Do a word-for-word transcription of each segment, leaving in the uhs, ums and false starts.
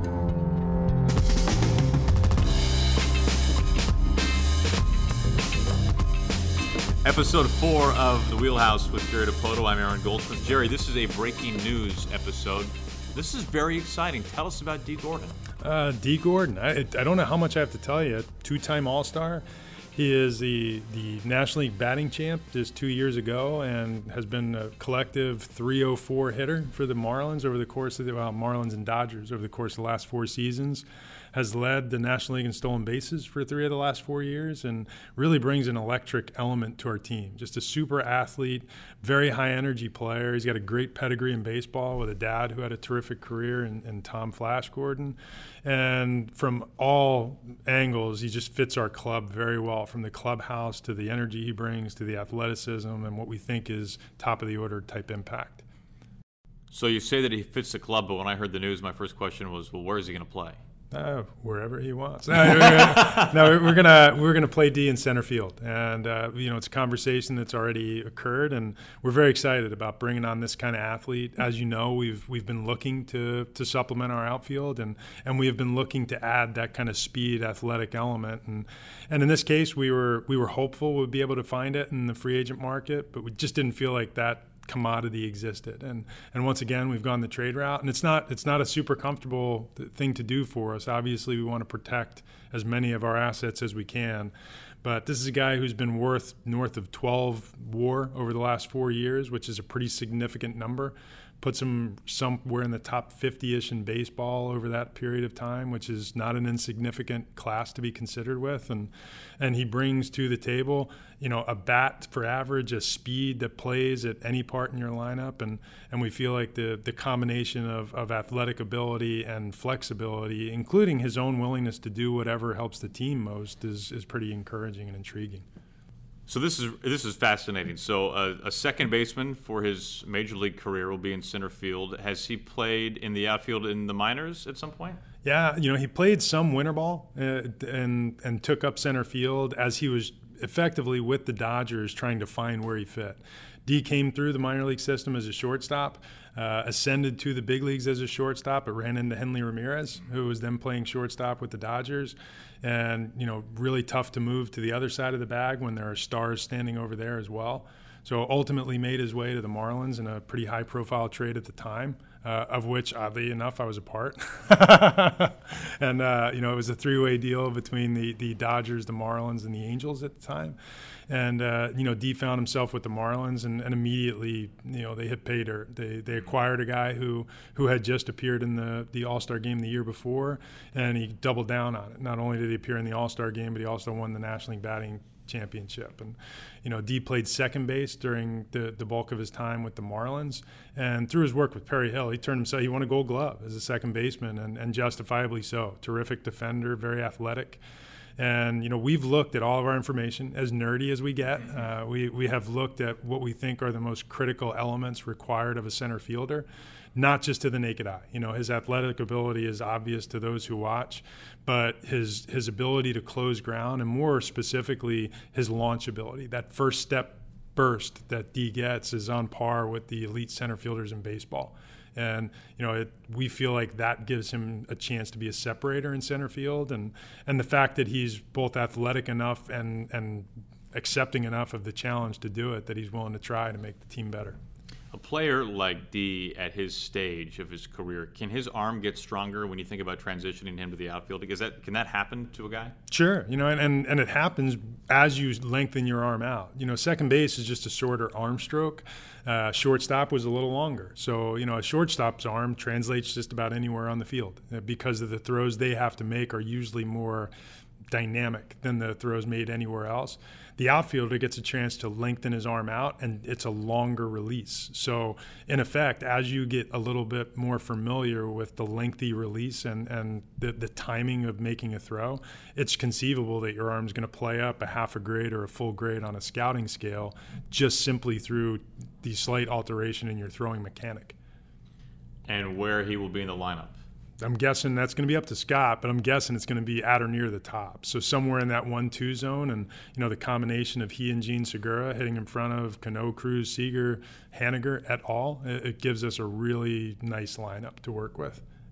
Episode four of The Wheelhouse with Jerry Dipoto. I'm Aaron Goldsmith. Jerry, this is a breaking news episode. This is very exciting. Tell us about Dee Gordon. Uh, Dee Gordon, I, I don't know how much I have to tell you. Two-time All-Star. He is the, the National League batting champ just two years ago and has been a collective three oh four hitter for the Marlins over the course of the well, Marlins and Dodgers over the course of the last four seasons. Has led the National League in stolen bases for three of the last four years and really brings an electric element to our team. Just a super athlete, very high-energy player. He's got a great pedigree in baseball with a dad who had a terrific career in, in Tom Flash Gordon. And from all angles, he just fits our club very well, from the clubhouse to the energy he brings to the athleticism and what we think is top-of-the-order type impact. So you say that he fits the club, but when I heard the news, my first question was, well, where is he going to play? Oh, wherever he wants. No, we're gonna, no, we're gonna we're gonna play D in center field, and uh, you know it's a conversation that's already occurred, and we're very excited about bringing on this kind of athlete. As you know, we've we've been looking to to supplement our outfield, and and we have been looking to add that kind of speed, athletic element, and and in this case, we were we were hopeful we'd be able to find it in the free agent market, but we just didn't feel like that commodity existed, and and once again we've gone the trade route, and it's not it's not a super comfortable th- thing to do for us. Obviously we want to protect as many of our assets as we can, but this is a guy who's been worth north of twelve WAR over the last four years, which is a pretty significant number. Puts him somewhere in the top fifty-ish in baseball over that period of time, which is not an insignificant class to be considered with. And and he brings to the table, you know, a bat for average, a speed that plays at any part in your lineup. And, and we feel like the, the combination of, of athletic ability and flexibility, including his own willingness to do whatever helps the team most, is, is pretty encouraging and intriguing. So this is this is fascinating. So uh, a second baseman for his major league career will be in center field. Has he played in the outfield in the minors at some point? Yeah, you know, he played some winter ball uh, and and took up center field as he was effectively with the Dodgers trying to find where he fit. D came through the minor league system as a shortstop, uh, ascended to the big leagues as a shortstop, but ran into Henley Ramirez, who was then playing shortstop with the Dodgers. And, you know, really tough to move to the other side of the bag when there are stars standing over there as well. So ultimately made his way to the Marlins in a pretty high-profile trade at the time, uh, of which, oddly enough, I was a part. and, uh, you know, it was a three-way deal between the, the Dodgers, the Marlins, and the Angels at the time. And, uh, you know, D found himself with the Marlins, and, and immediately, you know, they hit pay dirt. They they acquired a guy who who had just appeared in the, the All-Star game the year before, and he doubled down on it. Not only did he appear in the All-Star game, but he also won the National League batting championship. And, you know, D played second base during the, the bulk of his time with the Marlins. And through his work with Perry Hill, he turned himself, he won a gold glove as a second baseman, and, and justifiably so. Terrific defender, very athletic. And, you know, we've looked at all of our information, as nerdy as we get. Uh, we, we have looked at what we think are the most critical elements required of a center fielder, not just to the naked eye. You know, his athletic ability is obvious to those who watch, but his his ability to close ground, and more specifically, his launch ability, that first step burst that D gets, is on par with the elite center fielders in baseball. And, you know, it, we feel like that gives him a chance to be a separator in center field. And, and the fact that he's both athletic enough and, and accepting enough of the challenge to do it, that he's willing to try to make the team better. A player like D at his stage of his career, can his arm get stronger when you think about transitioning him to the outfield? Is that, can that happen to a guy? Sure. You know, and, and, and it happens as you lengthen your arm out. You know, second base is just a shorter arm stroke. Uh, shortstop was a little longer. So, you know, a shortstop's arm translates just about anywhere on the field uh, because of the throws they have to make are usually more dynamic than the throws made anywhere else. The outfielder gets a chance to lengthen his arm out, and it's a longer release. So, in effect, as you get a little bit more familiar with the lengthy release and, and the, the timing of making a throw, it's conceivable that your arm's going to play up a half a grade or a full grade on a scouting scale just simply through the slight alteration in your throwing mechanic. And where he will be in the lineup? I'm guessing that's going to be up to Scott, but I'm guessing it's going to be at or near the top. So somewhere in that one two zone, and, you know, the combination of he and Gene Segura hitting in front of Cano, Cruz, Seager, Haniger et al., it, it gives us a really nice lineup to work with.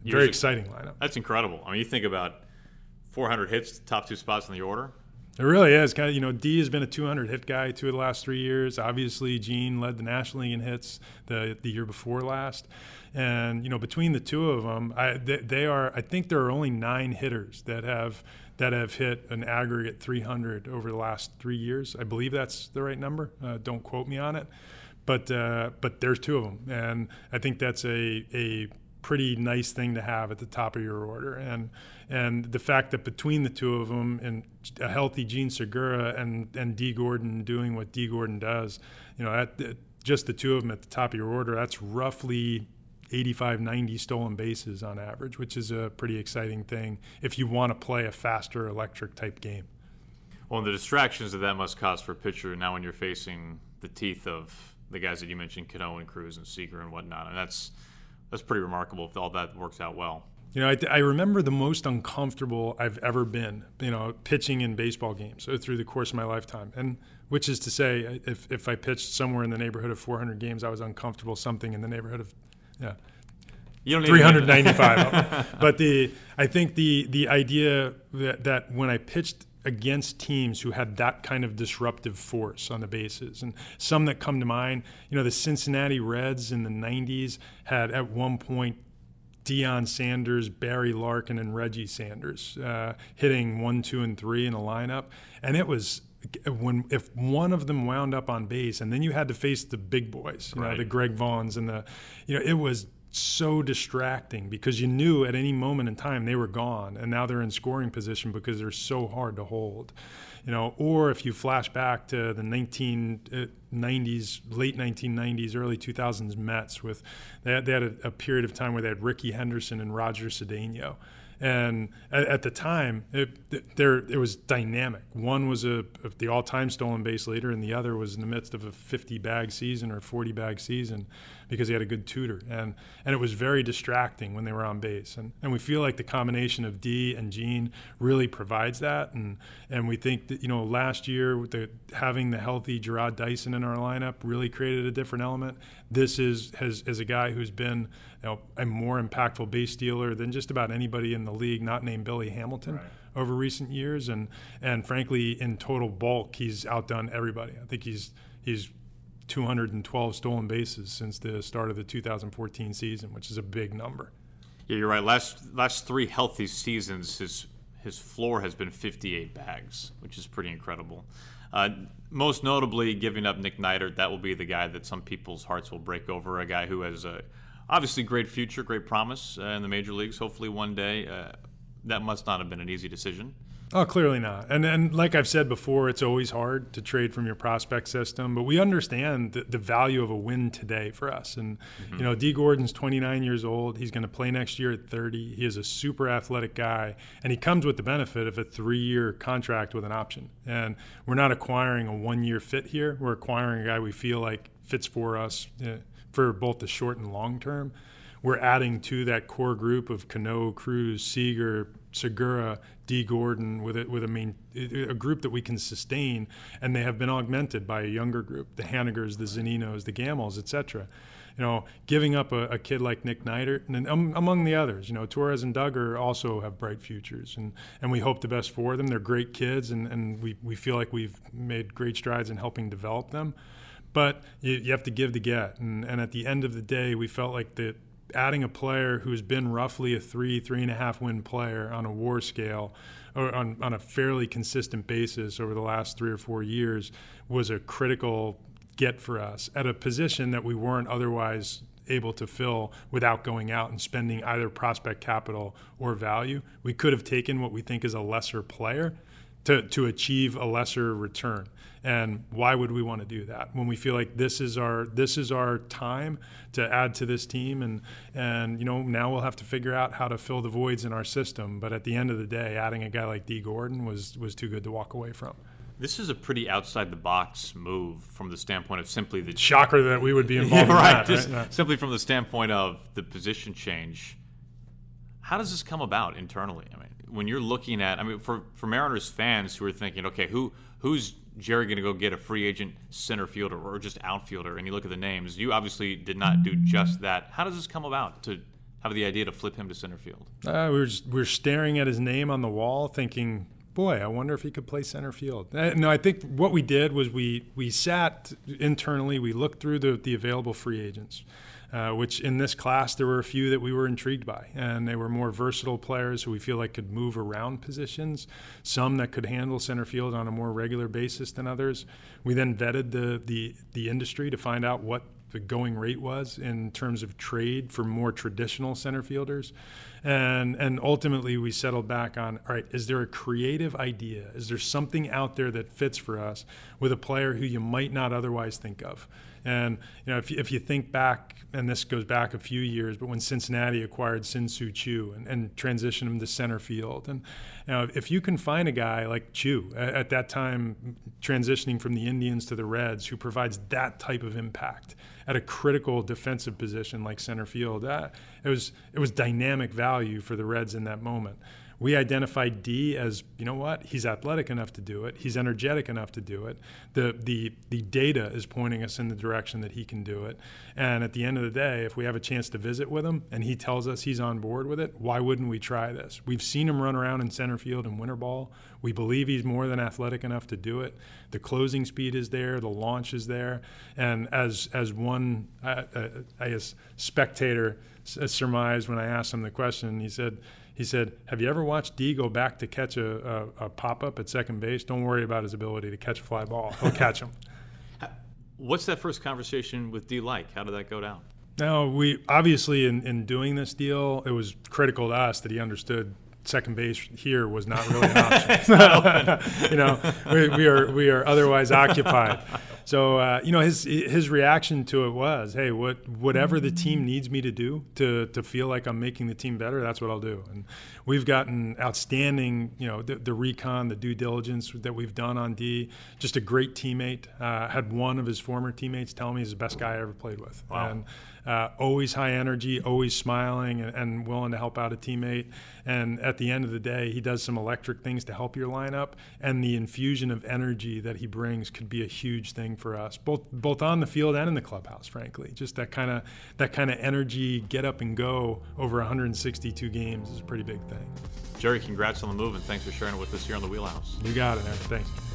very Years exciting lineup. That's incredible. I mean, you think about four hundred hits, top two spots in the order. It really is. Kind of, you know, D has been a two hundred hit guy two of the last three years. Obviously, Gene led the National League in hits the the year before last. And, you know, between the two of them, I, they, they are, I think there are only nine hitters that have that have hit an aggregate three hundred over the last three years. I believe that's the right number. Uh, don't quote me on it. But uh, but there's two of them. And I think that's a a pretty nice thing to have at the top of your order. And and the fact that between the two of them and a healthy Gene Segura and, and D. Gordon doing what D. Gordon does, you know, at the, just the two of them at the top of your order, that's roughly eighty-five, ninety stolen bases on average, which is a pretty exciting thing if you want to play a faster electric type game. Well, and the distractions that that must cause for a pitcher now when you're facing the teeth of the guys that you mentioned, Cano and Cruz and Seager and whatnot, and that's that's pretty remarkable if all that works out well. You know, I, I remember the most uncomfortable I've ever been, you know, pitching in baseball games through the course of my lifetime. And which is to say, if, if I pitched somewhere in the neighborhood of four hundred games, I was uncomfortable something in the neighborhood of, yeah, you don't three hundred ninety-five. But the I think the the idea that, that when I pitched against teams who had that kind of disruptive force on the bases, and some that come to mind, you know, the Cincinnati Reds in the nineties had at one point Deion Sanders, Barry Larkin, and Reggie Sanders uh, hitting one, two, and three in a lineup. And it was when if one of them wound up on base, and then you had to face the big boys, you right. know, the Greg Vaughns and the, you know, it was so distracting because you knew at any moment in time they were gone, and now they're in scoring position because they're so hard to hold. You know, or if you flash back to the nineteen nineties, late nineteen nineties, early two thousands Mets, with they had, they had a, a period of time where they had Ricky Henderson and Roger Cedeno. And at, at the time, it, there it was dynamic. One was a, a the all-time stolen base leader, and the other was in the midst of a fifty-bag season or forty-bag season because he had a good tutor. And and it was very distracting when they were on base. And and we feel like the combination of D and Gene really provides that. And and we think that, you know, last year with the, having the healthy Gerard Dyson in our lineup really created a different element. This is has is a guy who's been, you know, a more impactful base stealer than just about anybody in the league, not named Billy Hamilton, right, over recent years. And and frankly, in total bulk, he's outdone everybody. I think he's he's two hundred twelve stolen bases since the start of the two thousand fourteen season, which is a big number. Yeah, you're right. Last last three healthy seasons, his his floor has been fifty-eight bags, which is pretty incredible. Uh, most notably, giving up Nick Neidert, that will be the guy that some people's hearts will break over, a guy who has a obviously great future, great promise uh, in the major leagues, hopefully one day. Uh, that must not have been an easy decision. Oh, clearly not. And and like I've said before, it's always hard to trade from your prospect system, but we understand the, the value of a win today for us. And, mm-hmm. you know, D. Gordon's twenty-nine years old. He's going to play next year at thirty. He is a super athletic guy, and he comes with the benefit of a three-year contract with an option. And we're not acquiring a one-year fit here. We're acquiring a guy we feel like fits for us uh, for both the short and long term. We're adding to that core group of Cano, Cruz, Seager, Segura, D. Gordon, with a, with a main a group that we can sustain, and they have been augmented by a younger group, the Hanigers, the Zaninos, the Gamels, et cetera. You know, giving up a, a kid like Nick Neidert, and um, among the others, you know, Torres and Duggar also have bright futures, and, and we hope the best for them. They're great kids, and, and we, we feel like we've made great strides in helping develop them. But you, you have to give to get, and, and at the end of the day, we felt like that adding a player who's been roughly a three, three and a half win player on a WAR scale, or on, on a fairly consistent basis over the last three or four years, was a critical get for us at a position that we weren't otherwise able to fill without going out and spending either prospect capital or value. We could have taken what we think is a lesser player to, to achieve a lesser return. And why would we want to do that when we feel like this is our this is our time to add to this team? And and you know, now we'll have to figure out how to fill the voids in our system. But at the end of the day, adding a guy like D. Gordon was was too good to walk away from. This is a pretty outside the box move from the standpoint of simply the shocker that we would be involved yeah, in right, that. just Right? Yeah. Simply from the standpoint of the position change. How does this come about internally? I mean, when you're looking at, I mean, for, for Mariners fans who are thinking, okay, who who's Jerry going to go get a free agent center fielder or just outfielder? And you look at the names, you obviously did not do just that. How does this come about to have the idea to flip him to center field? Uh, we were just, we were staring at his name on the wall, thinking, boy, I wonder if he could play center field. Uh, no, I think what we did was we we sat internally, we looked through the, the available free agents, uh, which in this class there were a few that we were intrigued by, and they were more versatile players who we feel like could move around positions, some that could handle center field on a more regular basis than others. We then vetted the the, the industry to find out what the going rate was in terms of trade for more traditional center fielders. And and ultimately we settled back on, all right, is there a creative idea? Is there something out there that fits for us with a player who you might not otherwise think of? And you know, if you, if you think back, and this goes back a few years, but when Cincinnati acquired Sin-Soo Choo and, and transitioned him to center field, and you know, if you can find a guy like Choo at, at that time, transitioning from the Indians to the Reds, who provides that type of impact at a critical defensive position like center field, uh, it was it was dynamic value for the Reds in that moment. We identified D as, you know what, he's athletic enough to do it. He's energetic enough to do it. The the the data is pointing us in the direction that he can do it. And at the end of the day, if we have a chance to visit with him and he tells us he's on board with it, why wouldn't we try this? We've seen him run around in center field in winter ball. We believe he's more than athletic enough to do it. The closing speed is there. The launch is there. And as as one, uh, uh, I guess, spectator surmised when I asked him the question, he said, He said, have you ever watched D go back to catch a, a, a pop-up at second base? Don't worry about his ability to catch a fly ball. He'll catch him. What's that first conversation with D like? How did that go down? Now, we obviously in, in doing this deal, it was critical to us that he understood second base here was not really an option. you know, we, we are we are otherwise occupied. So uh, you know, his his reaction to it was, hey, what whatever the team needs me to do to to feel like I'm making the team better, that's what I'll do. And we've gotten outstanding, you know, the, the recon, the due diligence that we've done on D. Just a great teammate. Uh, had one of his former teammates tell me he's the best guy I ever played with. Wow. And uh, always high energy, always smiling and, and willing to help out a teammate. And at the end of the day, he does some electric things to help your lineup. And the infusion of energy that he brings could be a huge thing for us, both both on the field and in the clubhouse. Frankly, just that kind of that kind of energy, get up and go over one hundred sixty-two games is a pretty big thing. Jerry, congrats on the move, and thanks for sharing it with us here on the Wheelhouse. You got it, Aaron. Thanks.